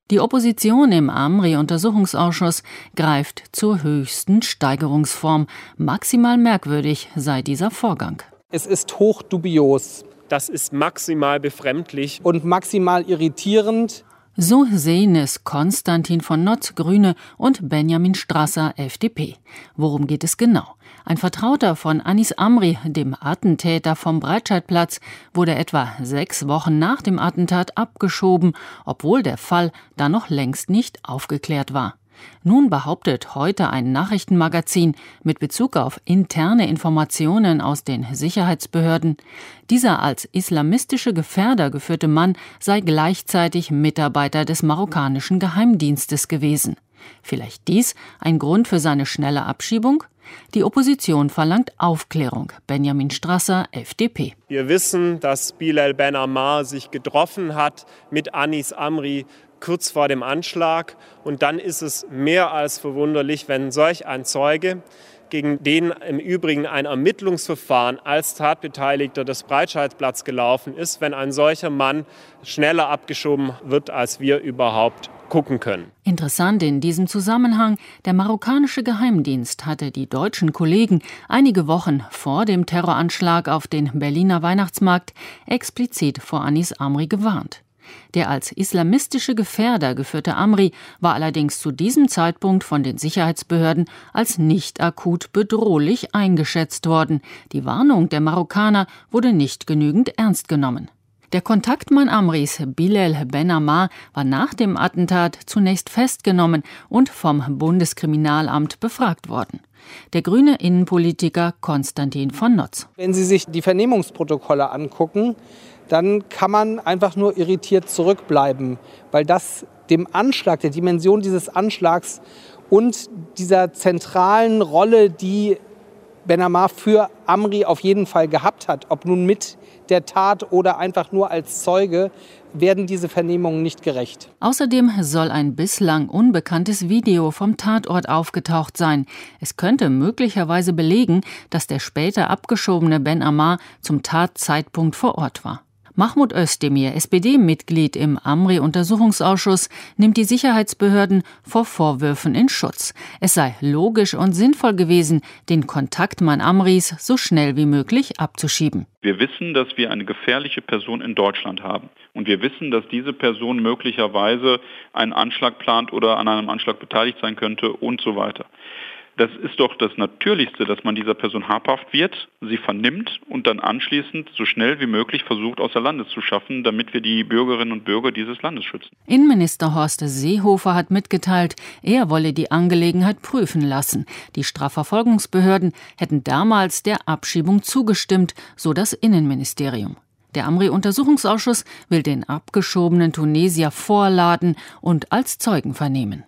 Die Opposition im Amri-Untersuchungsausschuss greift zur höchsten Steigerungsform. Maximal merkwürdig sei dieser Vorgang. Es ist hoch dubios. Das ist maximal befremdlich. Und maximal irritierend. So sehen es Konstantin von Notz, Grüne, und Benjamin Strasser, FDP. Worum geht es genau? Ein Vertrauter von Anis Amri, dem Attentäter vom Breitscheidplatz, wurde etwa 6 Wochen nach dem Attentat abgeschoben, obwohl der Fall da noch längst nicht aufgeklärt war. Nun behauptet heute ein Nachrichtenmagazin mit Bezug auf interne Informationen aus den Sicherheitsbehörden, dieser als islamistische Gefährder geführte Mann sei gleichzeitig Mitarbeiter des marokkanischen Geheimdienstes gewesen. Vielleicht dies ein Grund für seine schnelle Abschiebung? Die Opposition verlangt Aufklärung. Benjamin Strasser, FDP. Wir wissen, dass Bilal Ben Ammar sich getroffen hat mit Anis Amri kurz vor dem Anschlag. Und dann ist es mehr als verwunderlich, wenn solch ein Zeuge, gegen den im Übrigen ein Ermittlungsverfahren als Tatbeteiligter des Breitscheidplatz gelaufen ist, wenn ein solcher Mann schneller abgeschoben wird, als wir überhaupt gucken können. Interessant in diesem Zusammenhang, der marokkanische Geheimdienst hatte die deutschen Kollegen einige Wochen vor dem Terroranschlag auf den Berliner Weihnachtsmarkt explizit vor Anis Amri gewarnt. Der als islamistische Gefährder geführte Amri war allerdings zu diesem Zeitpunkt von den Sicherheitsbehörden als nicht akut bedrohlich eingeschätzt worden. Die Warnung der Marokkaner wurde nicht genügend ernst genommen. Der Kontaktmann Amris, Bilal Ben Ammar, war nach dem Attentat zunächst festgenommen und vom Bundeskriminalamt befragt worden. Der grüne Innenpolitiker Konstantin von Notz. Wenn Sie sich die Vernehmungsprotokolle angucken, dann kann man einfach nur irritiert zurückbleiben, weil das dem Anschlag, der Dimension dieses Anschlags und dieser zentralen Rolle, die Ben Ammar für Amri auf jeden Fall gehabt hat, ob nun mit der Tat oder einfach nur als Zeuge, werden diese Vernehmungen nicht gerecht. Außerdem soll ein bislang unbekanntes Video vom Tatort aufgetaucht sein. Es könnte möglicherweise belegen, dass der später abgeschobene Ben Ammar zum Tatzeitpunkt vor Ort war. Mahmoud Özdemir, SPD-Mitglied im Amri-Untersuchungsausschuss, nimmt die Sicherheitsbehörden vor Vorwürfen in Schutz. Es sei logisch und sinnvoll gewesen, den Kontaktmann Amris so schnell wie möglich abzuschieben. Wir wissen, dass wir eine gefährliche Person in Deutschland haben. Und wir wissen, dass diese Person möglicherweise einen Anschlag plant oder an einem Anschlag beteiligt sein könnte und so weiter. Das ist doch das Natürlichste, dass man dieser Person habhaft wird, sie vernimmt und dann anschließend so schnell wie möglich versucht, außer Landes zu schaffen, damit wir die Bürgerinnen und Bürger dieses Landes schützen. Innenminister Horst Seehofer hat mitgeteilt, er wolle die Angelegenheit prüfen lassen. Die Strafverfolgungsbehörden hätten damals der Abschiebung zugestimmt, so das Innenministerium. Der Amri-Untersuchungsausschuss will den abgeschobenen Tunesier vorladen und als Zeugen vernehmen.